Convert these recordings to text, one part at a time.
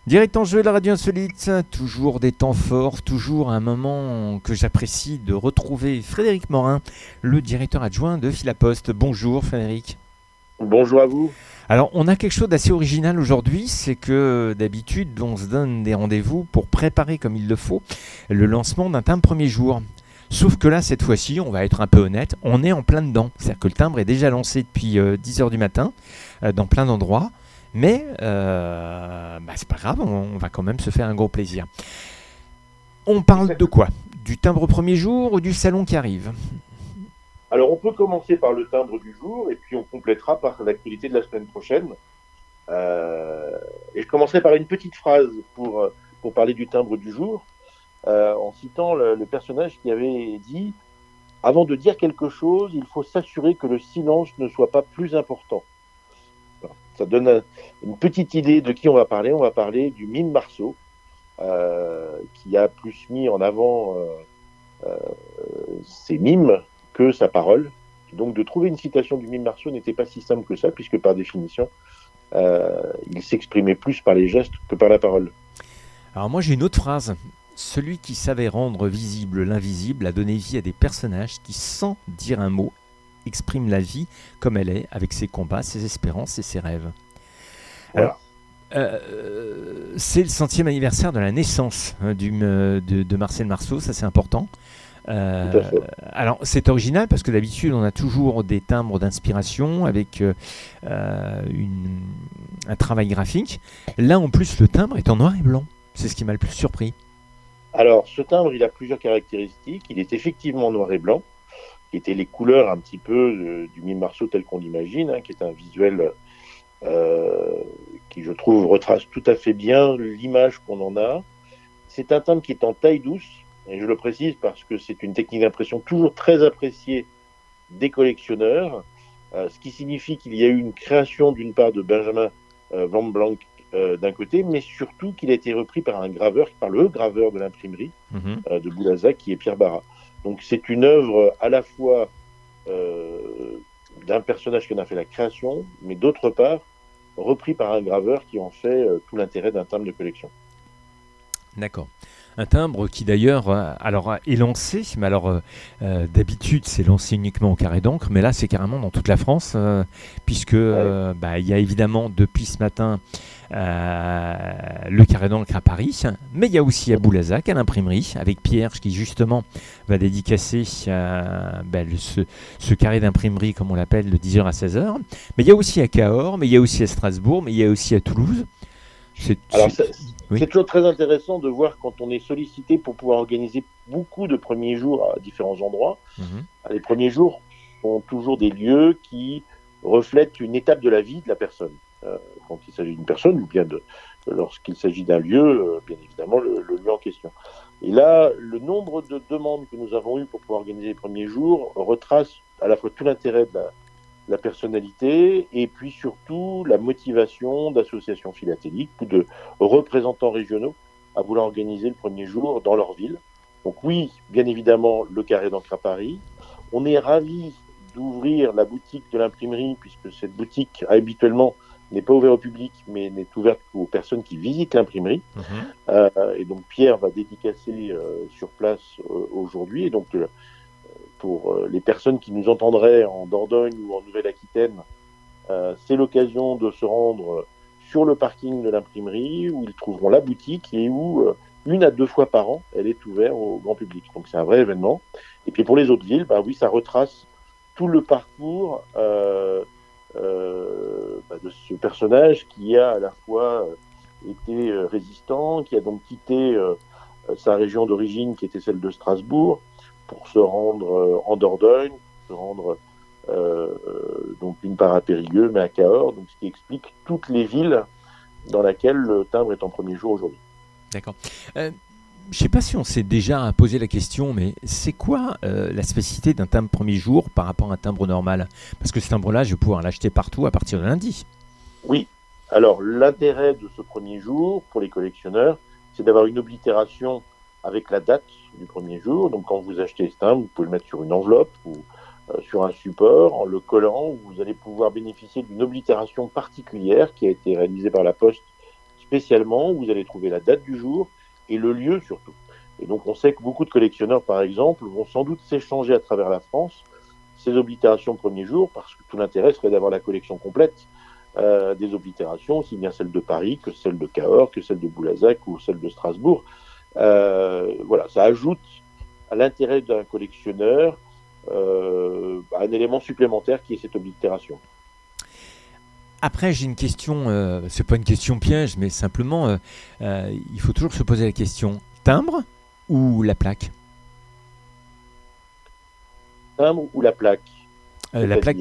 Direct en jeu, la radio insolite, toujours des temps forts, toujours un moment que j'apprécie de retrouver Frédéric Morin, le directeur adjoint de Philapost. Bonjour Frédéric. Bonjour à vous. Alors on a quelque chose d'assez original aujourd'hui, c'est que d'habitude on se donne des rendez-vous pour préparer comme il le faut le lancement d'un timbre premier jour. Sauf que là, cette fois-ci, on va être un peu honnête, on est en plein dedans. C'est-à-dire que le timbre est déjà lancé depuis 10h du matin dans plein d'endroits. Mais c'est pas grave, on va quand même se faire un gros plaisir. On parle de quoi? Du timbre premier jour ou du salon qui arrive? Alors, on peut commencer par le timbre du jour et puis on complétera par l'actualité de la semaine prochaine. Et je commencerai par une petite phrase pour parler du timbre du jour, en citant le personnage qui avait dit « Avant de dire quelque chose, il faut s'assurer que le silence ne soit pas plus important ». Ça donne une petite idée de qui on va parler. On va parler du mime Marceau, qui a plus mis en avant ses mimes que sa parole. Donc de trouver une citation du mime Marceau n'était pas si simple que ça, puisque par définition, il s'exprimait plus par les gestes que par la parole. Alors moi j'ai une autre phrase. Celui qui savait rendre visible l'invisible a donné vie à des personnages qui, sans dire un mot, exprime la vie comme elle est, avec ses combats, ses espérances et ses rêves. Voilà. Alors, c'est le 100e anniversaire de la naissance de Marcel Marceau, ça c'est important. Tout à fait. Alors c'est original parce que d'habitude on a toujours des timbres d'inspiration avec un travail graphique. Là en plus le timbre est en noir et blanc, c'est ce qui m'a le plus surpris. Alors ce timbre il a plusieurs caractéristiques. Il est effectivement noir et blanc, qui étaient les couleurs un petit peu du mime Marceau tel qu'on l'imagine, qui est un visuel qui, je trouve, retrace tout à fait bien l'image qu'on en a. C'est un timbre qui est en taille douce, et je le précise parce que c'est une technique d'impression toujours très appréciée des collectionneurs, ce qui signifie qu'il y a eu une création d'une part de Benjamin Van Blanc d'un côté, mais surtout qu'il a été repris par le graveur de l'imprimerie de Boulazac, qui est Pierre Barra. Donc c'est une œuvre à la fois d'un personnage qui en a fait la création, mais d'autre part repris par un graveur qui en fait tout l'intérêt d'un timbre de collection. D'accord. Un timbre qui d'ailleurs est lancé, mais d'habitude c'est lancé uniquement au carré d'encre, mais là c'est carrément dans toute la France, puisque il y a évidemment depuis ce matin le carré d'encre à Paris, mais il y a aussi à Boulazac, à l'imprimerie, avec Pierre qui justement va dédicacer ce carré d'imprimerie, comme on l'appelle, de 10h à 16h. Mais il y a aussi à Cahors, mais il y a aussi à Strasbourg, mais il y a aussi à Toulouse. C'est toujours très intéressant de voir quand on est sollicité pour pouvoir organiser beaucoup de premiers jours à différents endroits. Les premiers jours sont toujours des lieux qui reflètent une étape de la vie de la personne. Quand il s'agit d'une personne ou bien lorsqu'il s'agit d'un lieu, bien évidemment le lieu en question. Et là, le nombre de demandes que nous avons eues pour pouvoir organiser les premiers jours retrace à la fois tout l'intérêt de la personnalité et puis surtout la motivation d'associations philatéliques ou de représentants régionaux à vouloir organiser le premier jour dans leur ville. Donc oui, bien évidemment, le carré d'encre à Paris. On est ravis d'ouvrir la boutique de l'imprimerie, puisque cette boutique habituellement n'est pas ouverte au public, mais n'est ouverte aux personnes qui visitent l'imprimerie. Et donc Pierre va dédicacer sur place aujourd'hui. Et donc pour les personnes qui nous entendraient en Dordogne ou en Nouvelle-Aquitaine, c'est l'occasion de se rendre sur le parking de l'imprimerie où ils trouveront la boutique et où 1 à 2 fois par an, elle est ouverte au grand public. Donc c'est un vrai événement. Et puis pour les autres villes, oui, ça retrace tout le parcours de ce personnage qui a à la fois été résistant, qui a donc quitté sa région d'origine qui était celle de Strasbourg pour se rendre en Dordogne, se rendre donc d'une part à Périgueux, mais à Cahors, donc ce qui explique toutes les villes dans lesquelles le timbre est en premier jour aujourd'hui. D'accord. Je ne sais pas si on s'est déjà posé la question, mais c'est quoi la spécificité d'un timbre premier jour par rapport à un timbre normal? Parce que ce timbre-là, je vais pouvoir l'acheter partout à partir de lundi. Oui. Alors, l'intérêt de ce premier jour, pour les collectionneurs, c'est d'avoir une oblitération avec la date du premier jour. Donc, quand vous achetez ce timbre, vous pouvez le mettre sur une enveloppe ou sur un support, en le collant, vous allez pouvoir bénéficier d'une oblitération particulière qui a été réalisée par la Poste spécialement où vous allez trouver la date du jour et le lieu surtout. Et donc on sait que beaucoup de collectionneurs, par exemple, vont sans doute s'échanger à travers la France ces oblitérations premier jour, parce que tout l'intérêt serait d'avoir la collection complète des oblitérations, aussi bien celle de Paris que celle de Cahors, que celle de Boulazac ou celle de Strasbourg. Voilà, ça ajoute à l'intérêt d'un collectionneur un élément supplémentaire qui est cette oblitération. Après, j'ai une question, c'est pas une question piège, mais simplement, il faut toujours se poser la question, timbre ou la plaque? Timbre ou la plaque? La plaque,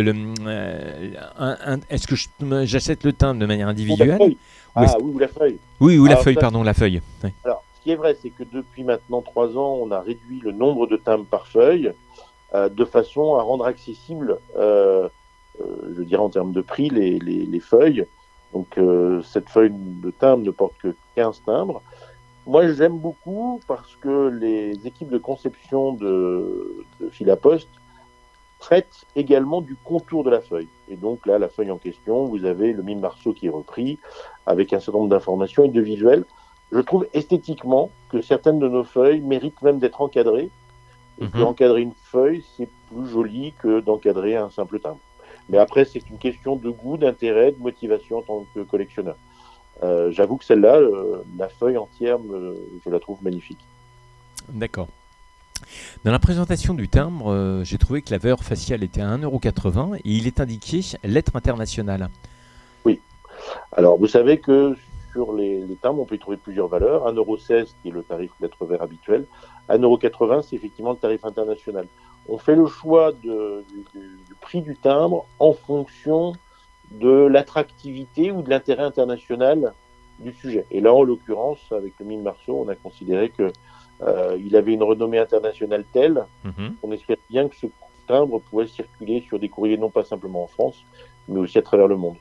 est-ce que j'achète le timbre de manière individuelle? Oui, ou la feuille. Oui, ou la feuille, la feuille. Oui. Alors, ce qui est vrai, c'est que depuis maintenant 3 ans, on a réduit le nombre de timbres par feuille de façon à rendre accessible, je dirais en termes de prix, les feuilles. Donc, cette feuille de timbre ne porte que 15 timbres. Moi, j'aime beaucoup parce que les équipes de conception de fil à poste traitent également du contour de la feuille. Et donc là, la feuille en question, vous avez le mime Marceau qui est repris avec un certain nombre d'informations et de visuels. Je trouve esthétiquement que certaines de nos feuilles méritent même d'être encadrées. Et que encadrer une feuille, c'est plus joli que d'encadrer un simple timbre. Mais après, c'est une question de goût, d'intérêt, de motivation en tant que collectionneur. J'avoue que celle-là, la feuille entière, je la trouve magnifique. D'accord. Dans la présentation du timbre, j'ai trouvé que la valeur faciale était à 1,80 € et il est indiqué lettre internationale. Oui. Alors, vous savez que sur les timbres, on peut y trouver plusieurs valeurs. 1,16 € qui est le tarif lettre vert habituel. 1,80 €, c'est effectivement le tarif international. On fait le choix du prix du timbre en fonction de l'attractivité ou de l'intérêt international du sujet. Et là, en l'occurrence, avec le mime Marceau, on a considéré que il avait une renommée internationale telle qu'on espère bien que ce timbre pourrait circuler sur des courriers non pas simplement en France, mais aussi à travers le monde.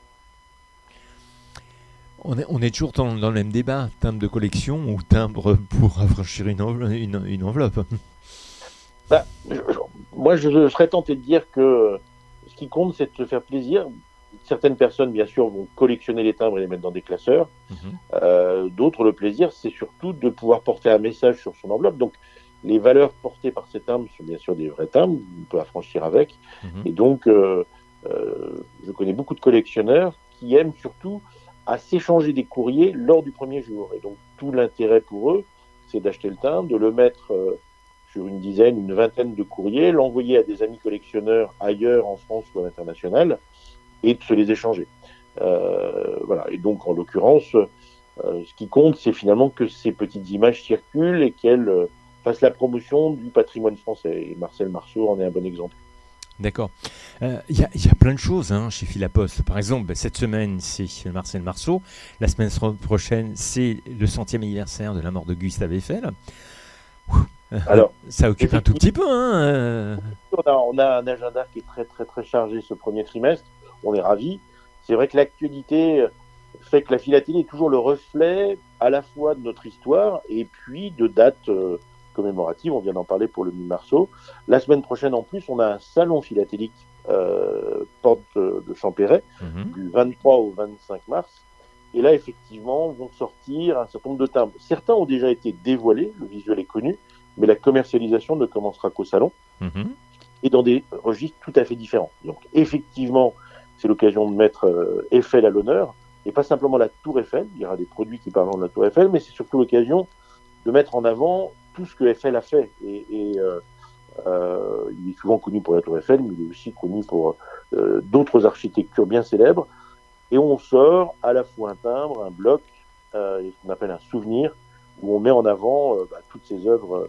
On est toujours dans le même débat, timbre de collection ou timbre pour affranchir une enveloppe. Moi, je serais tenté de dire que ce qui compte, c'est de se faire plaisir. Certaines personnes, bien sûr, vont collectionner les timbres et les mettre dans des classeurs. D'autres, le plaisir, c'est surtout de pouvoir porter un message sur son enveloppe. Donc, les valeurs portées par ces timbres sont bien sûr des vrais timbres, on peut affranchir avec. Et donc, je connais beaucoup de collectionneurs qui aiment surtout à s'échanger des courriers lors du premier jour. Et donc, tout l'intérêt pour eux, c'est d'acheter le timbre, de le mettre sur une dizaine, une vingtaine de courriers, l'envoyer à des amis collectionneurs ailleurs en France ou à l'international, et de se les échanger. Voilà. Et donc, en l'occurrence, ce qui compte, c'est finalement que ces petites images circulent et qu'elles fassent la promotion du patrimoine français. Et Marcel Marceau en est un bon exemple. D'accord. Il y a plein de choses chez Fil à Poste. Par exemple, cette semaine, c'est Marcel Marceau. La semaine prochaine, c'est le 100e anniversaire de la mort de Gustave Eiffel. Alors, ça occupe un tout petit peu. On a un agenda qui est très, très, très chargé ce premier trimestre. On est ravis. C'est vrai que l'actualité fait que la philatélie est toujours le reflet à la fois de notre histoire et puis de dates commémoratives. On vient d'en parler pour le mime Marceau. La semaine prochaine, en plus, on a un salon philatélique porte de Champéret du 23 au 25 mars. Et là, effectivement, vont sortir un certain nombre de timbres. Certains ont déjà été dévoilés, le visuel est connu, mais la commercialisation ne commencera qu'au salon et dans des registres tout à fait différents. Donc, effectivement, c'est l'occasion de mettre Eiffel à l'honneur, et pas simplement la Tour Eiffel. Il y aura des produits qui parleront de la Tour Eiffel, mais c'est surtout l'occasion de mettre en avant tout ce que Eiffel a fait. Il est souvent connu pour la Tour Eiffel, mais il est aussi connu pour d'autres architectures bien célèbres. Et on sort à la fois un timbre, un bloc, ce qu'on appelle un souvenir, où on met en avant toutes ces œuvres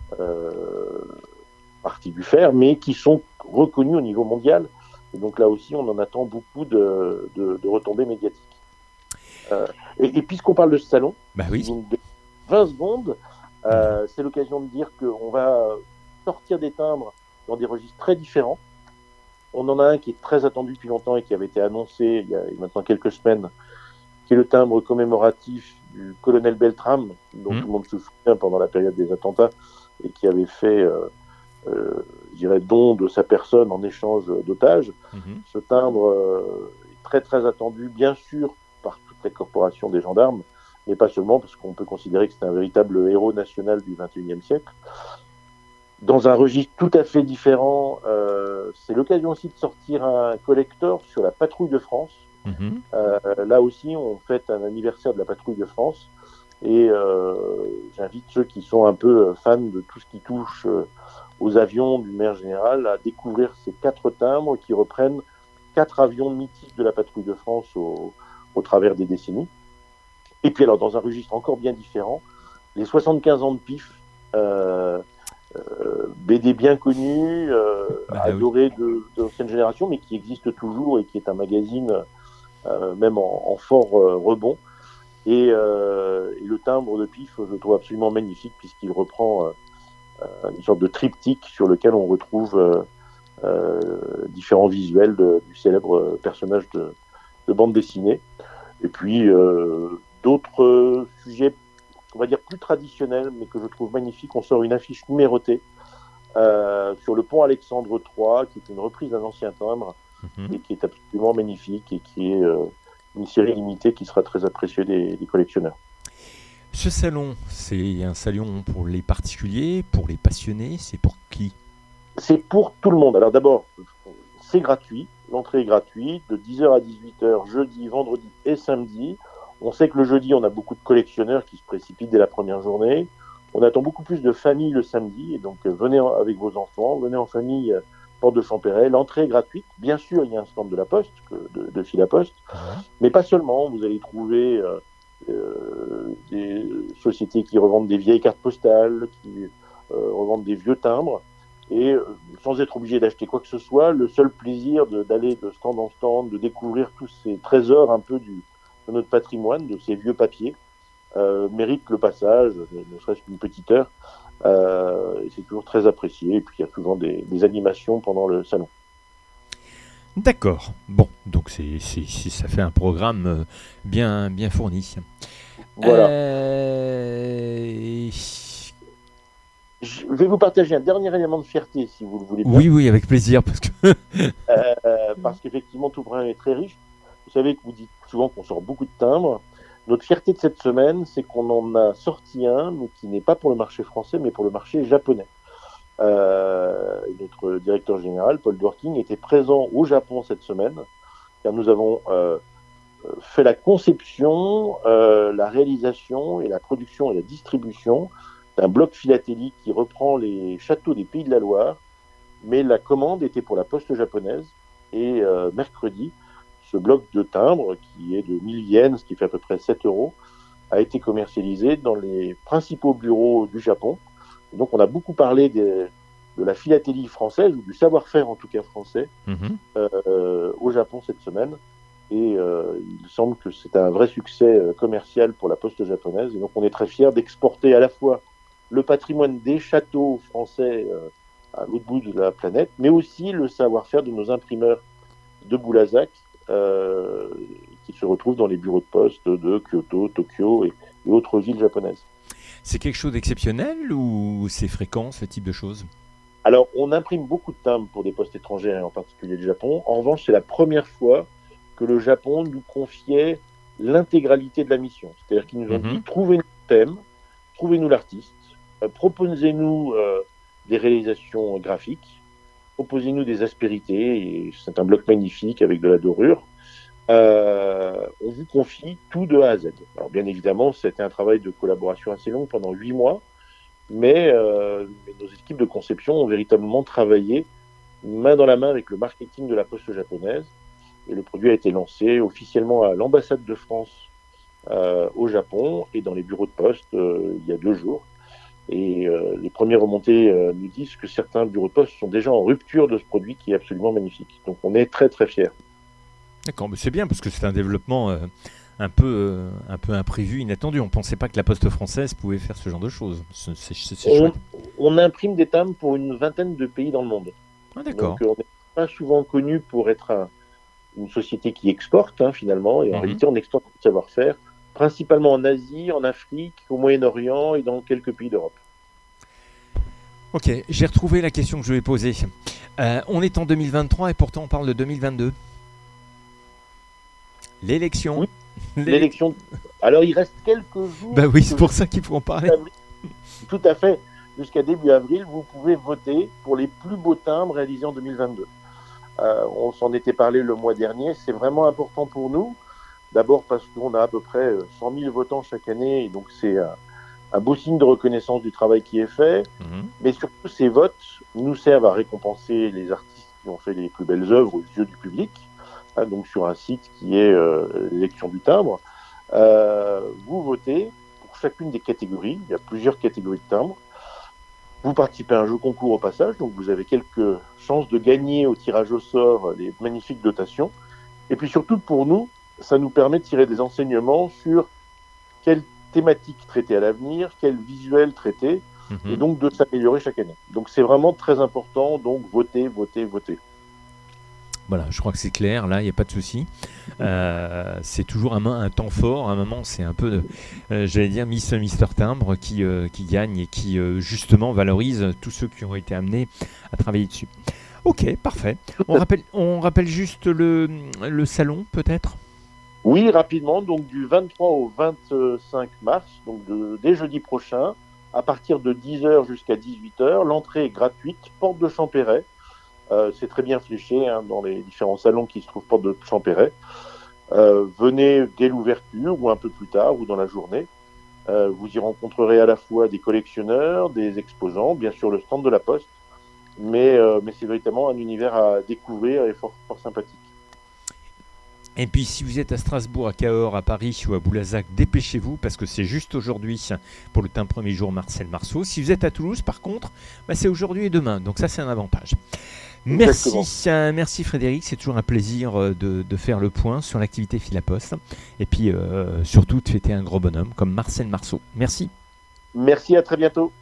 parties du fer, mais qui sont reconnues au niveau mondial. Et donc là aussi, on en attend beaucoup de retombées médiatiques. Et puisqu'on parle de ce salon, 20 secondes, c'est l'occasion de dire qu'on va sortir des timbres dans des registres très différents. On en a un qui est très attendu depuis longtemps et qui avait été annoncé il y a maintenant quelques semaines, qui est le timbre commémoratif du colonel Beltrame, dont tout le monde se souvient pendant la période des attentats, et qui avait fait, je dirais, don de sa personne en échange d'otages. Ce timbre est très très attendu, bien sûr, par toute secret de corporation des gendarmes, mais pas seulement, parce qu'on peut considérer que c'est un véritable héros national du XXIe siècle. Dans un registre tout à fait différent, c'est l'occasion aussi de sortir un collector sur la Patrouille de France. Là aussi, on fête un anniversaire de la Patrouille de France, et j'invite ceux qui sont un peu fans de tout ce qui touche aux avions d'une manière générale à découvrir ces 4 timbres qui reprennent 4 avions mythiques de la Patrouille de France au travers des décennies. Et puis alors, dans un registre encore bien différent, les 75 ans de PIF, BD bien connu, adoré de l'ancienne génération, mais qui existe toujours et qui est un magazine même en fort rebond. Et le timbre de PIF, je le trouve absolument magnifique, puisqu'il reprend une sorte de triptyque sur lequel on retrouve différents visuels du célèbre personnage de bande dessinée. Et puis d'autres sujets, on va dire plus traditionnels, mais que je trouve magnifiques. On sort une affiche numérotée sur le pont Alexandre III, qui est une reprise d'un ancien timbre, et qui est absolument magnifique, et qui est une série limitée qui sera très appréciée des collectionneurs. Ce salon, c'est un salon pour les particuliers, pour les passionnés, c'est pour qui ? C'est pour tout le monde. Alors d'abord, c'est gratuit, l'entrée est gratuite, de 10h à 18h, jeudi, vendredi et samedi. On sait que le jeudi, on a beaucoup de collectionneurs qui se précipitent dès la première journée. On attend beaucoup plus de familles le samedi, et donc venez avec vos enfants, venez en famille, porte de Champéret. L'entrée est gratuite. Bien sûr, il y a un stand de la Poste, de fil à poste, mais pas seulement. Vous allez trouver des sociétés qui revendent des vieilles cartes postales, qui revendent des vieux timbres, et sans être obligé d'acheter quoi que ce soit, le seul plaisir d'aller de stand en stand, de découvrir tous ces trésors un peu de notre patrimoine, de ces vieux papiers, mérite le passage, ne serait-ce qu'une petite heure. Et c'est toujours très apprécié, et puis il y a souvent des animations pendant le salon. D'accord. Bon, donc ça fait un programme bien fourni. Voilà. Je vais vous partager un dernier élément de fierté, si vous le voulez bien. Oui, avec plaisir, parce qu'effectivement, tout programme est très riche. Vous savez que vous dites souvent qu'on sort beaucoup de timbres. Notre fierté de cette semaine, c'est qu'on en a sorti un, mais qui n'est pas pour le marché français, mais pour le marché japonais. Notre directeur général, Paul Dworking, était présent au Japon cette semaine, car nous avons fait la conception, la réalisation et la production et la distribution d'un bloc philatélique qui reprend les châteaux des Pays de la Loire, mais la commande était pour la Poste japonaise, et mercredi, ce bloc de timbre, qui est de 1000 yens, ce qui fait à peu près 7 €, a été commercialisé dans les principaux bureaux du Japon. Et donc on a beaucoup parlé de la philatélie française, ou du savoir-faire en tout cas français, au Japon cette semaine. Et il semble que c'est un vrai succès commercial pour la Poste japonaise. Et donc on est très fiers d'exporter à la fois le patrimoine des châteaux français à l'autre bout de la planète, mais aussi le savoir-faire de nos imprimeurs de Boulazac, qui se retrouvent dans les bureaux de poste de Kyoto, Tokyo et autres villes japonaises. C'est quelque chose d'exceptionnel ou c'est fréquent, ce type de choses ? Alors, on imprime beaucoup de timbres pour des postes étrangères, et en particulier le Japon. En revanche, c'est la première fois que le Japon nous confiait l'intégralité de la mission. C'est-à-dire qu'ils nous ont dit, trouvez-nous le thème, trouvez-nous l'artiste, proposez-nous des réalisations graphiques, proposez-nous des aspérités, et c'est un bloc magnifique avec de la dorure. On vous confie tout de A à Z. Alors bien évidemment, c'était un travail de collaboration assez long pendant 8 mois, mais nos équipes de conception ont véritablement travaillé main dans la main avec le marketing de la Poste japonaise, et le produit a été lancé officiellement à l'ambassade de France au Japon et dans les bureaux de poste il y a 2 jours. Et les premières remontées nous disent que certains bureaux de poste sont déjà en rupture de ce produit qui est absolument magnifique. Donc on est très très fiers. D'accord, mais c'est bien parce que c'est un développement un peu imprévu, inattendu. On ne pensait pas que la Poste française pouvait faire ce genre de choses. C'est chouette. On imprime des timbres pour une vingtaine de pays dans le monde. Ah, d'accord. Donc on n'est pas souvent connu pour être une société qui exporte finalement, et en réalité on exporte le savoir-faire, principalement en Asie, en Afrique, au Moyen-Orient et dans quelques pays d'Europe. Ok, j'ai retrouvé la question que je vais poser. On est en 2023 et pourtant on parle de 2022. L'élection. l'élection. Alors, il reste quelques jours. Bah oui, c'est pour ça qu'il faut en parler. Tout à fait. Jusqu'à début avril, vous pouvez voter pour les plus beaux timbres réalisés en 2022. On s'en était parlé le mois dernier. C'est vraiment important pour nous. D'abord parce qu'on a à peu près 100 000 votants chaque année. Et donc, c'est un beau signe de reconnaissance du travail qui est fait. Mais surtout, ces votes nous servent à récompenser les artistes qui ont fait les plus belles œuvres aux yeux du public. Donc, sur un site qui est l'élection du timbre. Vous votez pour chacune des catégories. Il y a plusieurs catégories de timbres. Vous participez à un jeu concours au passage, donc vous avez quelques chances de gagner au tirage au sort des magnifiques dotations. Et puis surtout pour nous, ça nous permet de tirer des enseignements sur quelle thématique traiter à l'avenir, quel visuel traiter, et donc de s'améliorer chaque année. Donc c'est vraiment très important, donc votez, votez, votez. Voilà, je crois que c'est clair, là, il n'y a pas de souci. C'est toujours un temps fort, à un moment, c'est un peu, j'allais dire, Mister Timbre qui gagne et qui, justement, valorise tous ceux qui ont été amenés à travailler dessus. Ok, parfait. On rappelle juste le salon, peut-être ? Oui, rapidement, donc du 23 au 25 mars, donc dès jeudi prochain, à partir de 10h jusqu'à 18h, l'entrée est gratuite, porte de Champéret. C'est très bien fléché dans les différents salons qui se trouvent porte de Champéret. Venez dès l'ouverture ou un peu plus tard ou dans la journée. Vous y rencontrerez à la fois des collectionneurs, des exposants, bien sûr le stand de la Poste, mais c'est véritablement un univers à découvrir et fort, fort sympathique. Et puis si vous êtes à Strasbourg, à Cahors, à Paris ou à Boulazac, dépêchez-vous parce que c'est juste aujourd'hui pour le timbre premier jour Marcel Marceau. Si vous êtes à Toulouse par contre, c'est aujourd'hui et demain, donc ça c'est un avantage. Merci Frédéric, c'est toujours un plaisir de faire le point sur l'activité Philapost et puis surtout de fêter un gros bonhomme comme Marcel Marceau. Merci. Merci, à très bientôt.